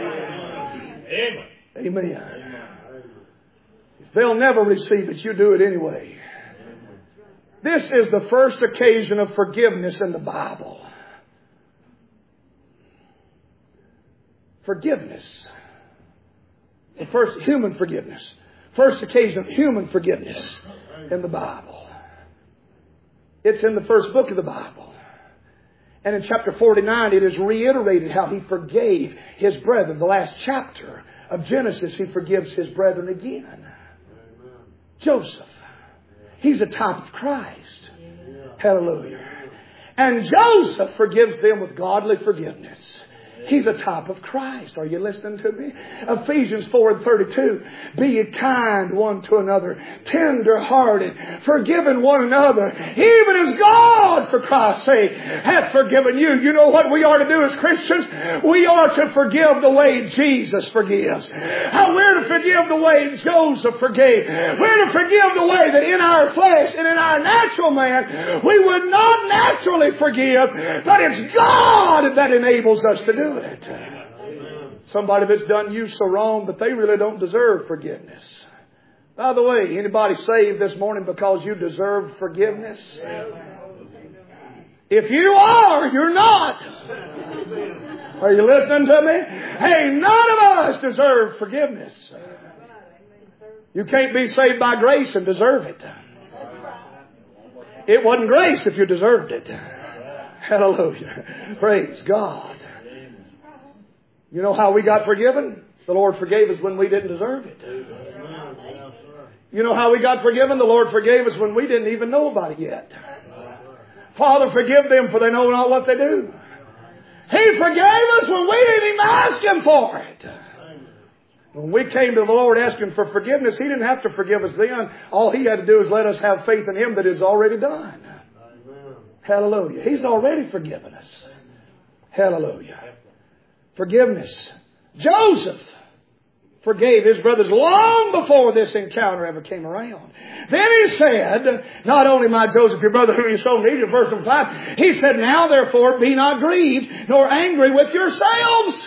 Amen. They'll never receive it. You do it anyway. This is the first occasion of forgiveness in the Bible. Forgiveness. The first human forgiveness. First occasion of human forgiveness in the Bible. It's in the first book of the Bible. And in chapter 49 it is reiterated how he forgave his brethren. The last chapter of Genesis, he forgives his brethren again. Joseph. He's a type of Christ. Hallelujah. And Joseph forgives them with godly forgiveness. He's a type of Christ. Are you listening to me? Ephesians 4:32. Be ye kind one to another, tender-hearted, forgiving one another, even as God, for Christ's sake, hath forgiven you. You know what we are to do as Christians? We are to forgive the way Jesus forgives. We're to forgive the way Joseph forgave. We're to forgive the way that in our flesh and in our natural man, we would not naturally forgive, but it's God that enables us to do it. Somebody that's done you so wrong, but they really don't deserve forgiveness. By the way, anybody saved this morning because you deserve forgiveness? If you are, you're not. Are you listening to me? Hey, none of us deserve forgiveness. You can't be saved by grace and deserve it. It wasn't grace if you deserved it. Hallelujah. Praise God. You know how we got forgiven? The Lord forgave us when we didn't deserve it. You know how we got forgiven? The Lord forgave us when we didn't even know about it yet. Father, forgive them, for they know not what they do. He forgave us when we didn't even ask Him for it. When we came to the Lord asking for forgiveness, He didn't have to forgive us then. All He had to do is let us have faith in Him that is already done. Hallelujah. He's already forgiven us. Hallelujah. Forgiveness. Joseph forgave his brothers long before this encounter ever came around. Then he said, not only my Joseph, your brother whom you sold in Egypt, verse 5, he said, now therefore be not grieved, nor angry with yourselves.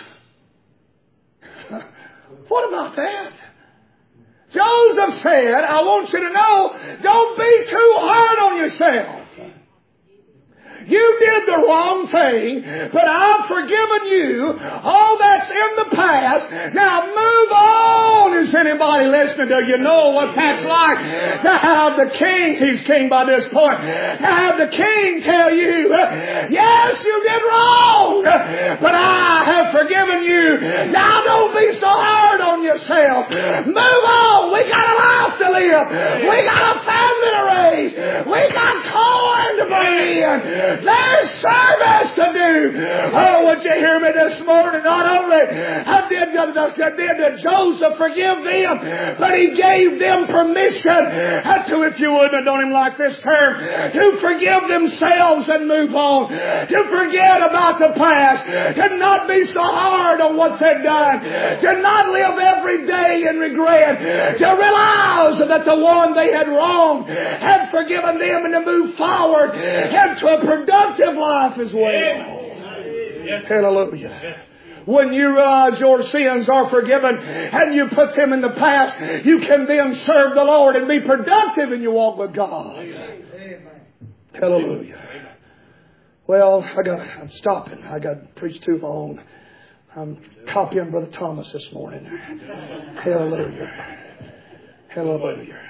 What about that? Joseph said, I want you to know, don't be too hard on yourself. You did the wrong thing, but I've forgiven you. All that's in the past. Now move on. Is anybody listening? Do you know what that's like? To have the king, he's king by this point, to have the king tell you, yes, you did wrong, but I have forgiven you. Now don't be so hard on yourself. Move on. We got a life to live. We got a family to raise. We got corn to bring in. There's service to do. Oh, would you hear me this morning? Not only did Joseph forgive them, but he gave them permission to, if you would, I don't even like this term, to forgive themselves and move on. To forget about the past. To not be so hard on what they've done. To not live every day in regret. To realize that the one they had wronged had forgiven them and to move forward into a productive life as well. Yes. Hallelujah. Yes. When you realize your sins are forgiven and you put them in the past, you can then serve the Lord and be productive in your walk with God. Amen. Hallelujah. Well, I'm stopping. I got to preach too long. I'm copying Brother Thomas this morning. Hallelujah. Hallelujah.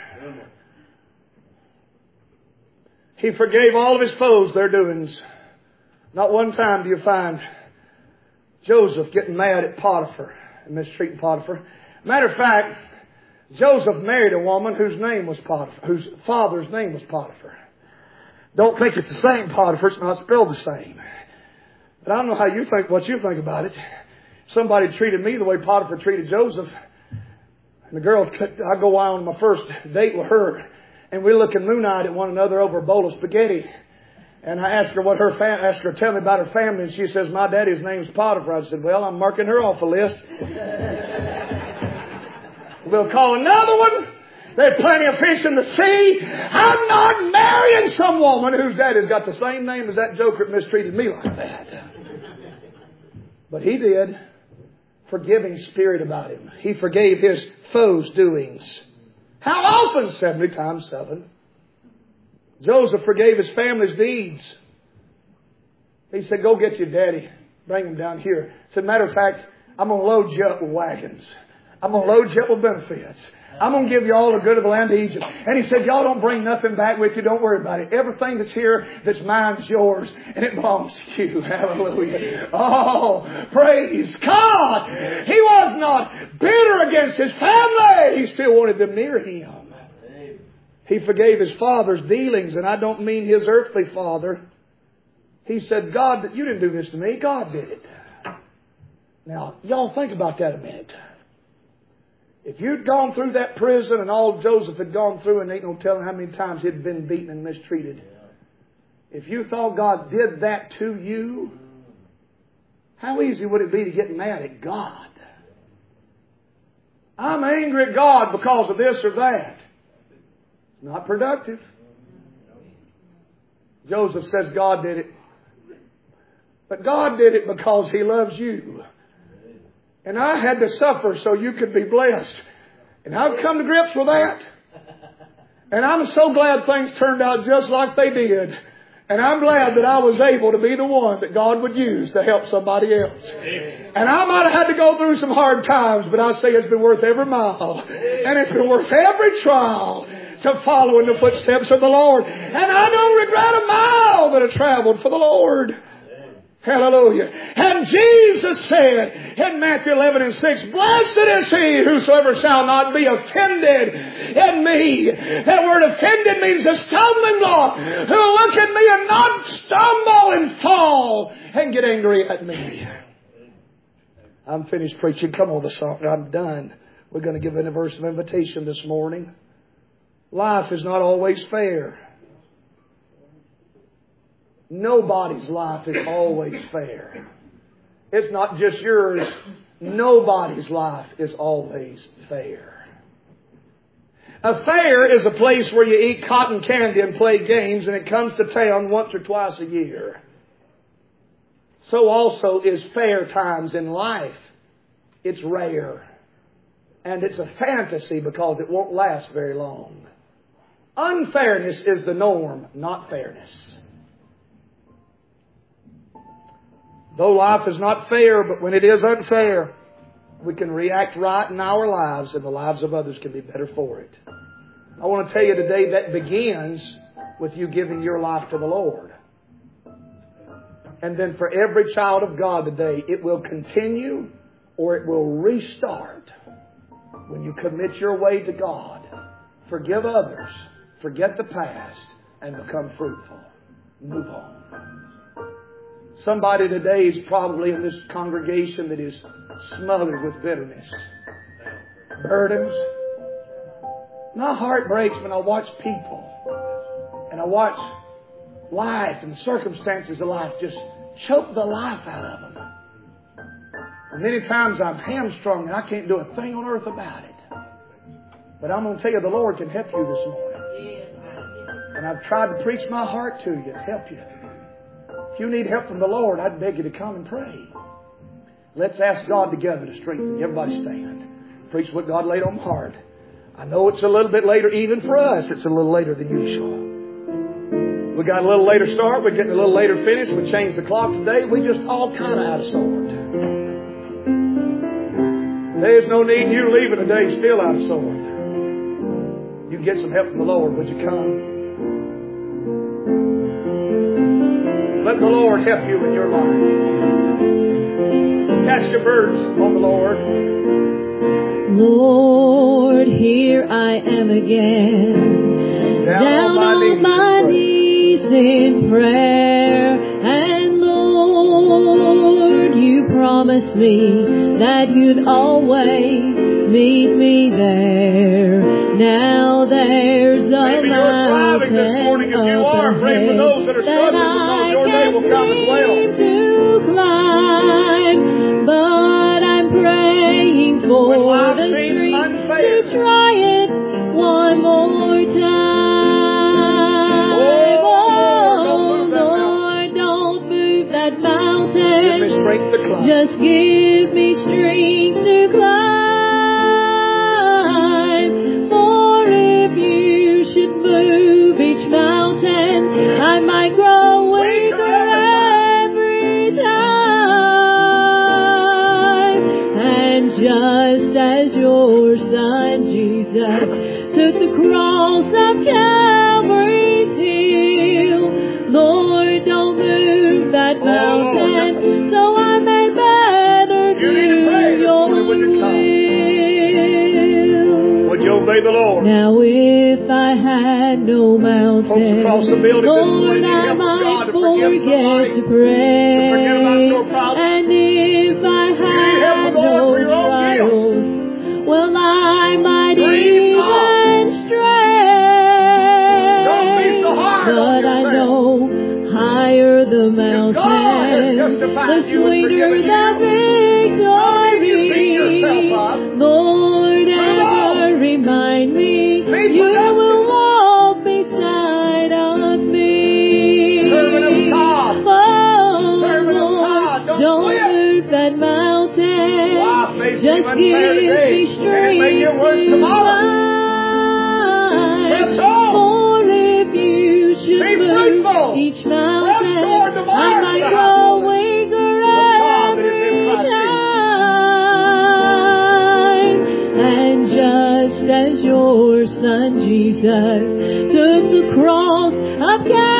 He forgave all of his foes their doings. Not one time do you find Joseph getting mad at Potiphar and mistreating Potiphar. Matter of fact, Joseph married a woman whose father's name was Potiphar. Don't think it's the same Potiphar. It's not spelled the same. But I don't know how you think, what you think about it. Somebody treated me the way Potiphar treated Joseph. And the girl, I go out on my first date with her, and we're looking moon-eyed at one another over a bowl of spaghetti. And I asked her asked her to tell me about her family, and she says, my daddy's name's Potiphar. I said, well, I'm marking her off the list. We'll call another one. There's plenty of fish in the sea. I'm not marrying some woman whose daddy's got the same name as that joker that mistreated me like that. But he did. Forgiving spirit about him. He forgave his foes' doings. How often? 70 times 7. Joseph forgave his family's deeds. He said, go get your daddy. Bring him down here. He said, matter of fact, I'm going to load you up with wagons. I'm going to load you up with benefits. I'm going to give you all the good of the land of Egypt. And he said, y'all don't bring nothing back with you. Don't worry about it. Everything that's here that's mine is yours. And it belongs to you. Hallelujah. Oh, praise God. He was not bitter against his family. He still wanted them near him. He forgave his father's dealings. And I don't mean his earthly father. He said, God, you didn't do this to me. God did it. Now, y'all think about that a minute. If you'd gone through that prison and all Joseph had gone through, and ain't no telling how many times he'd been beaten and mistreated. If you thought God did that to you, how easy would it be to get mad at God? I'm angry at God because of this or that. It's not productive. Joseph says God did it. But God did it because He loves you. And I had to suffer so you could be blessed. And I've come to grips with that. And I'm so glad things turned out just like they did. And I'm glad that I was able to be the one that God would use to help somebody else. And I might have had to go through some hard times, but I say it's been worth every mile. And it's been worth every trial to follow in the footsteps of the Lord. And I don't regret a mile that I traveled for the Lord. Hallelujah. And Jesus said in Matthew 11 and 6, blessed is he whosoever shall not be offended in me. That word offended means a stumbling block. Who will look at me and not stumble and fall and get angry at me. I'm finished preaching. Come on, the song. I'm done. We're going to give a verse of invitation this morning. Life is not always fair. Nobody's life is always fair. It's not just yours. Nobody's life is always fair. A fair is a place where you eat cotton candy and play games, and it comes to town once or twice a year. So also is fair times in life. It's rare. And it's a fantasy because it won't last very long. Unfairness is the norm, not fairness. Though life is not fair, but when it is unfair, we can react right in our lives, and the lives of others can be better for it. I want to tell you today that begins with you giving your life to the Lord. And then for every child of God today, it will continue or it will restart when you commit your way to God. Forgive others, forget the past, and become fruitful. Move on. Somebody today is probably in this congregation that is smothered with bitterness, burdens. My heart breaks when I watch people and I watch life and circumstances of life just choke the life out of them. And many times I'm hamstrung and I can't do a thing on earth about it. But I'm going to tell you, the Lord can help you this morning. And I've tried to preach my heart to you to help you. If you need help from the Lord, I'd beg you to come and pray. Let's ask God together to strengthen you. Everybody stand. Preach what God laid on my heart. I know it's a little bit later, even for us, it's a little later than usual. We got a little later start, we're getting a little later finish, we changed the clock today, we just all kind of out of sort. There's no need in you leaving today still out of sort. You can get some help from the Lord, would you come? Let the Lord help you in your life. Cast your burdens on the Lord. Lord, here I am again, down on my knees in prayer. And Lord, you promised me that you'd always meet me there. Now there's a Maybe you're thriving this morning. If you are, pray for those that are struggling because your day will come as well. To climb, but I'm praying for the strength to try it one more time. Oh, Lord, don't move that mountain. Give me strength to climb. Just give me strength to climb. For if you should move each mountain, I might grow weaker every time. And just as your Son Jesus took the cross of Calvary's hill, Lord, don't move that mountain, so I may better do your will. Would you obey the Lord? Now if I had no mountain, Folks across the building this Lord, morning, I help might God to forgive forget somebody, to pray. to forget about your problems. And if I had help the Lord no for your own trials, well, I might Grieve even not. stray. Don't be so hard on But I yourself. know higher the God has mountain, justified the you and sweeter forgiven the Don't you beat yourself up. victory. Lord, ever remind me you will walk beside of me. Servant of God. Oh, Servant of God. Lord, Don't quit. move that mountain. Life may seem Just unfair give today, me and it strength may get worse to tomorrow. climb. Press on. For if you should Be move fruitful. each Press mountain, toward the mark. I might grow weaker God that is in every Christ time. And just as your Son Jesus took the cross of Calvary,